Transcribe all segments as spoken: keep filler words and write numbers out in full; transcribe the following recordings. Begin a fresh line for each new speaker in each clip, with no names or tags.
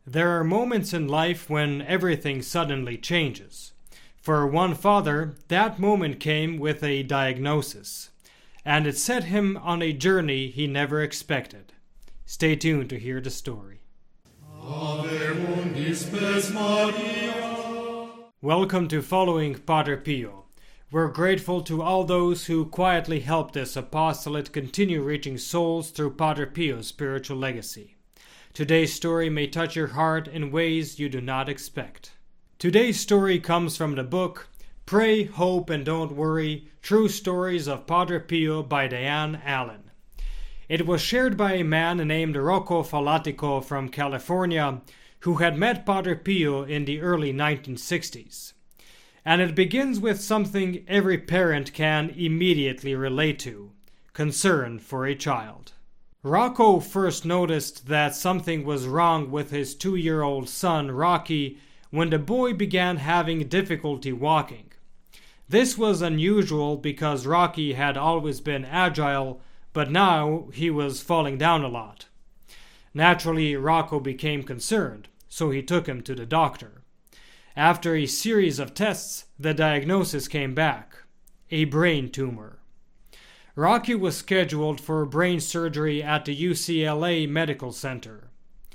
There are moments in life when everything suddenly changes. For one father, that moment came with a diagnosis, and it set him on a journey he never expected. Stay tuned to hear the story. Welcome to Following Padre Pio. We're grateful to all those who quietly helped this apostolate continue reaching souls through Padre Pio's spiritual legacy. Today's story may touch your heart in ways you do not expect. Today's story comes from the book Pray, Hope, and Don't Worry, True Stories of Padre Pio by Diane Allen. It was shared by a man named Rocco Falatico from California who had met Padre Pio in the early nineteen sixties. And it begins with something every parent can immediately relate to: concern for a child. Rocco first noticed that something was wrong with his two-year-old son, Rocky, when the boy began having difficulty walking. This was unusual because Rocky had always been agile, but now he was falling down a lot. Naturally, Rocco became concerned, so he took him to the doctor. After a series of tests, the diagnosis came back: a brain tumor. Rocky was scheduled for brain surgery at the U C L A Medical Center.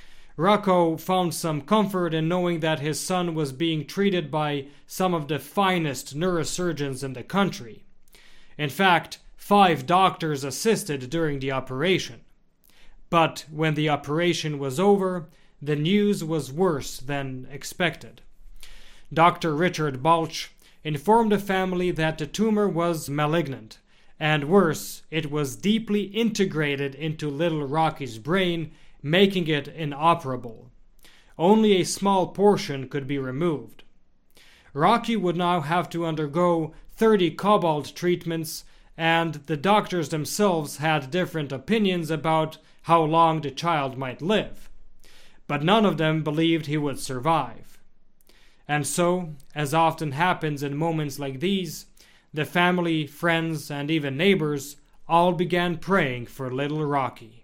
Rocco found some comfort in knowing that his son was being treated by some of the finest neurosurgeons in the country. In fact, five doctors assisted during the operation. But when the operation was over, the news was worse than expected. Doctor Richard Balch informed the family that the tumor was malignant, and worse, it was deeply integrated into little Rocky's brain, making it inoperable. Only a small portion could be removed. Rocky would now have to undergo thirty cobalt treatments, and the doctors themselves had different opinions about how long the child might live. But none of them believed he would survive. And so, as often happens in moments like these, the family, friends, and even neighbors all began praying for little Rocky.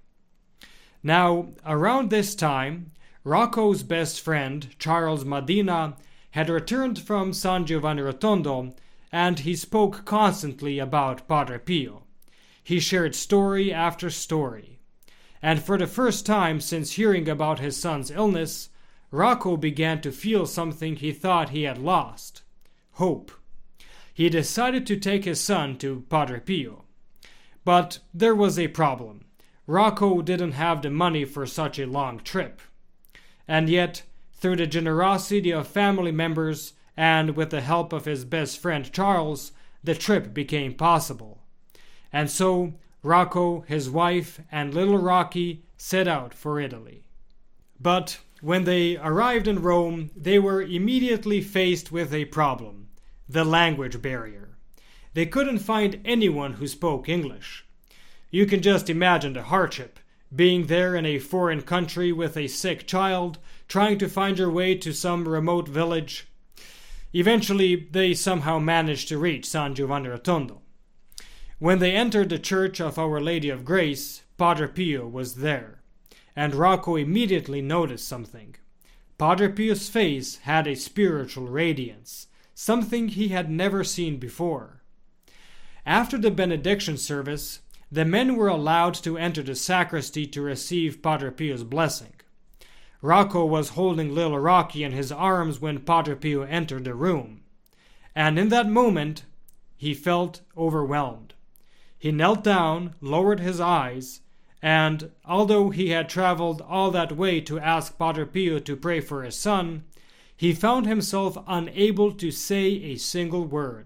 Now, around this time, Rocco's best friend, Charles Medina, had returned from San Giovanni Rotondo, and he spoke constantly about Padre Pio. He shared story after story. And for the first time since hearing about his son's illness, Rocco began to feel something he thought he had lost: hope. He decided to take his son to Padre Pio. But there was a problem. Rocco didn't have the money for such a long trip. And yet, through the generosity of family members and with the help of his best friend Charles, the trip became possible. And so, Rocco, his wife, and little Rocky set out for Italy. But when they arrived in Rome, they were immediately faced with a problem: the language barrier. They couldn't find anyone who spoke English. You can just imagine the hardship, being there in a foreign country with a sick child, trying to find your way to some remote village. Eventually, they somehow managed to reach San Giovanni Rotondo. When they entered the Church of Our Lady of Grace, Padre Pio was there, and Rocco immediately noticed something. Padre Pio's face had a spiritual radiance, something he had never seen before. After the benediction service, the men were allowed to enter the sacristy to receive Padre Pio's blessing. Rocco was holding little Rocky in his arms when Padre Pio entered the room, and in that moment he felt overwhelmed. He knelt down, lowered his eyes, and although he had traveled all that way to ask Padre Pio to pray for his son, he found himself unable to say a single word.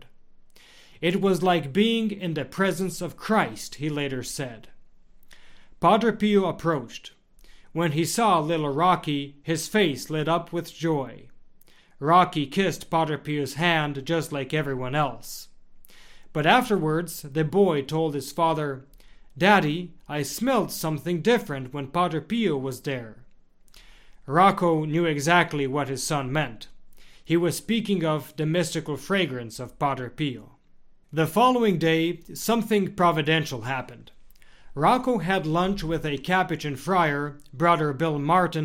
It was like being in the presence of Christ, he later said. Padre Pio approached. When he saw little Rocky, his face lit up with joy. Rocky kissed Padre Pio's hand just like everyone else. But afterwards, the boy told his father, "Daddy, I smelled something different when Padre Pio was there." Rocco knew exactly what his son meant. He was speaking of the mystical fragrance of Padre Pio. The following day, something providential happened. Rocco had lunch with a Capuchin friar, Brother Bill Martin,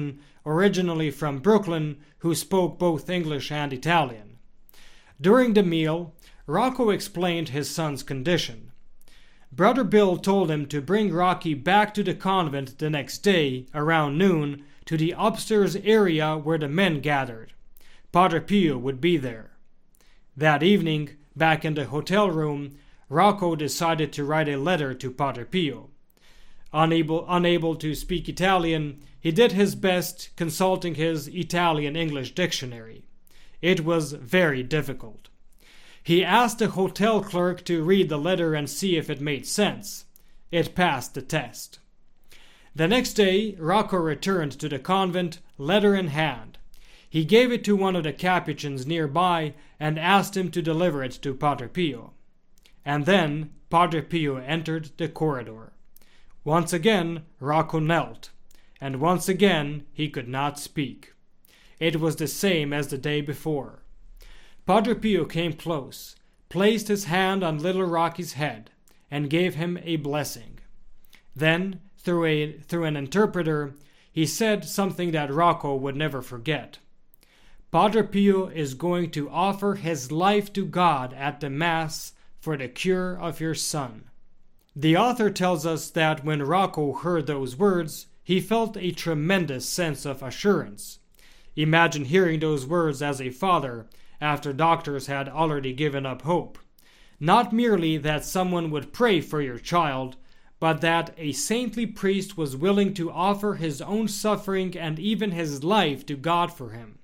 originally from Brooklyn, who spoke both English and Italian. During the meal, Rocco explained his son's condition. Brother Bill told him to bring Rocky back to the convent the next day, around noon, to the upstairs area where the men gathered. Padre Pio would be there. That evening, back in the hotel room, Rocco decided to write a letter to Padre Pio. Unable, unable to speak Italian, he did his best consulting his Italian-English dictionary. It was very difficult. He asked the hotel clerk to read the letter and see if it made sense. It passed the test. The next day, Rocco returned to the convent, letter in hand. He gave it to one of the Capuchins nearby and asked him to deliver it to Padre Pio. And then Padre Pio entered the corridor. Once again, Rocco knelt, and once again he could not speak. It was the same as the day before. Padre Pio came close, placed his hand on little Rocky's head, and gave him a blessing. Then, through, a, through an interpreter, he said something that Rocco would never forget. Padre Pio is going to offer his life to God at the Mass for the cure of your son. The author tells us that when Rocco heard those words, he felt a tremendous sense of assurance. Imagine hearing those words as a father, after doctors had already given up hope. Not merely that someone would pray for your child, but that a saintly priest was willing to offer his own suffering and even his life to God for him.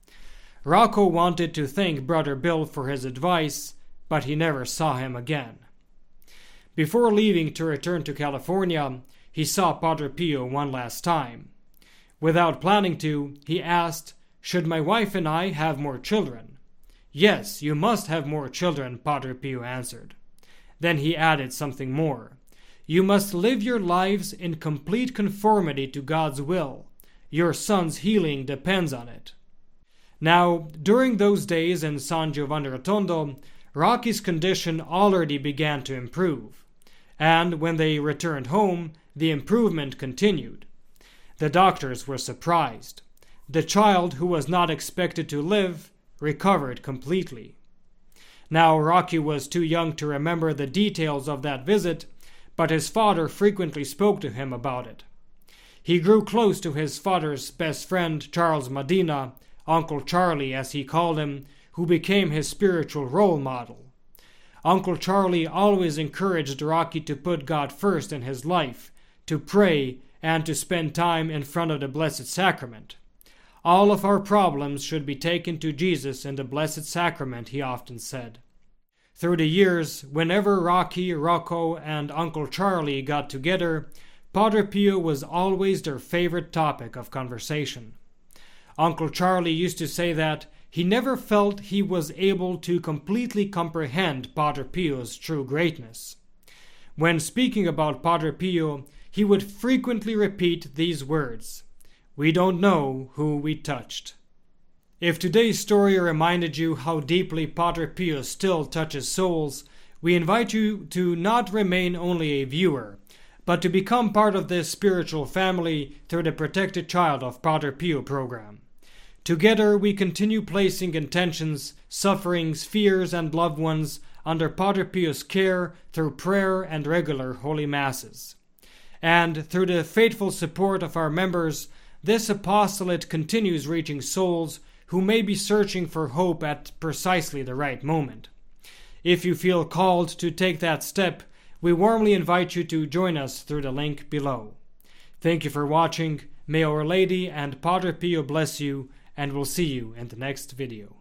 Rocco wanted to thank Brother Bill for his advice, but he never saw him again. Before leaving to return to California, he saw Padre Pio one last time. Without planning to, he asked, "Should my wife and I have more children?" "Yes, you must have more children," Padre Pio answered. Then he added something more. "You must live your lives in complete conformity to God's will. Your son's healing depends on it." Now, during those days in San Giovanni Rotondo, Rocky's condition already began to improve, and when they returned home, the improvement continued. The doctors were surprised. The child, who was not expected to live, recovered completely. Now, Rocky was too young to remember the details of that visit, but his father frequently spoke to him about it. He grew close to his father's best friend, Charles Medina, Uncle Charlie as he called him, who became his spiritual role model. Uncle Charlie always encouraged Rocky to put God first in his life, to pray, and to spend time in front of the Blessed Sacrament. All of our problems should be taken to Jesus in the Blessed Sacrament, he often said. Through the years, whenever Rocky, Rocco, and Uncle Charlie got together, Padre Pio was always their favorite topic of conversation. Uncle Charlie used to say that he never felt he was able to completely comprehend Padre Pio's true greatness. When speaking about Padre Pio, he would frequently repeat these words: "We don't know who we touched." If today's story reminded you how deeply Padre Pio still touches souls, we invite you to not remain only a viewer, but to become part of this spiritual family through the Protected Child of Padre Pio program. Together we continue placing intentions, sufferings, fears, and loved ones under Padre Pio's care through prayer and regular holy masses. And through the faithful support of our members, this apostolate continues reaching souls who may be searching for hope at precisely the right moment. If you feel called to take that step, we warmly invite you to join us through the link below. Thank you for watching. May Our Lady and Padre Pio bless you, and we'll see you in the next video.